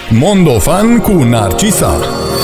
Mondofan cu Narcisa.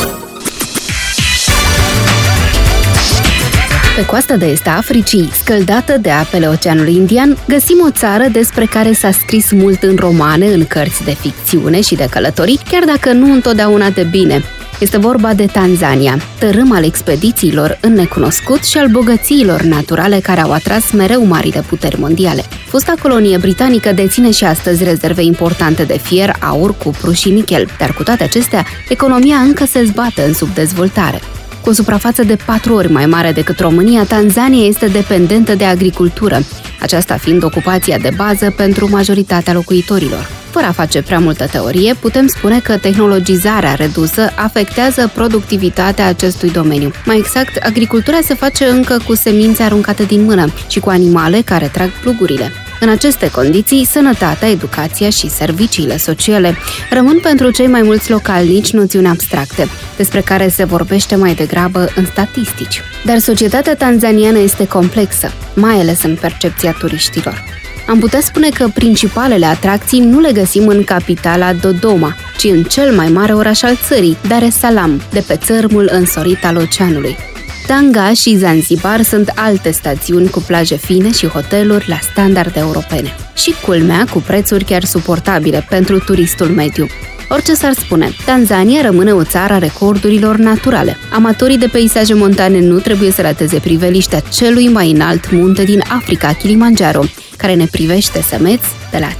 Pe coasta de est a Africii, scăldată de apele Oceanului Indian, găsim o țară despre care s-a scris mult în romane, în cărți de ficțiune și de călătorii, chiar dacă nu întotdeauna de bine. Este vorba de Tanzania, tărâm al expedițiilor în necunoscut și al bogățiilor naturale care au atras mereu marile puteri mondiale. Fosta colonie britanică deține și astăzi rezerve importante de fier, aur, cupru și nichel, dar cu toate acestea, economia încă se zbate în subdezvoltare. Cu o suprafață de 4 ori mai mare decât România, Tanzania este dependentă de agricultură, aceasta fiind ocupația de bază pentru majoritatea locuitorilor. Fără a face prea multă teorie, putem spune că tehnologizarea redusă afectează productivitatea acestui domeniu. Mai exact, agricultura se face încă cu semințe aruncate din mână și cu animale care trag plugurile. În aceste condiții, sănătatea, educația și serviciile sociale rămân pentru cei mai mulți localnici noțiuni abstracte, despre care se vorbește mai degrabă în statistici. Dar societatea tanzaniană este complexă, mai ales în percepția turiștilor. Am putea spune că principalele atracții nu le găsim în capitala Dodoma, ci în cel mai mare oraș al țării, Dar es Salaam, de pe țărmul însorit al oceanului. Tanga și Zanzibar sunt alte stațiuni cu plaje fine și hoteluri la standarde europene. Și culmea, cu prețuri chiar suportabile pentru turistul mediu. Orice s-ar spune, Tanzania rămâne o țară a recordurilor naturale. Amatorii de peisaje montane nu trebuie să rateze priveliștea celui mai înalt munte din Africa, Kilimanjaro, care ne privește semeț de la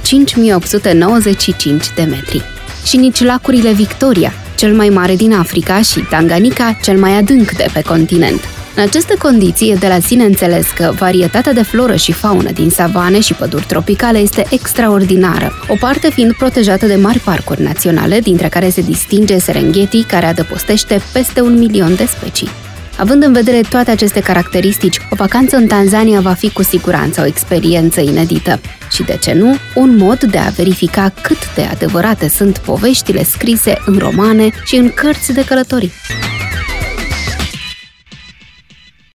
5895 de metri. Și nici lacurile Victoria, cel mai mare din Africa, și Tanganyika, cel mai adânc de pe continent. În aceste condiții e de la sine înțeles că varietatea de floră și faună din savane și păduri tropicale este extraordinară, o parte fiind protejată de mari parcuri naționale, dintre care se distinge Serengeti, care adăpostește peste 1 milion de specii. Având în vedere toate aceste caracteristici, o vacanță în Tanzania va fi cu siguranță o experiență inedită și, de ce nu, un mod de a verifica cât de adevărate sunt poveștile scrise în romane și în cărți de călătorii.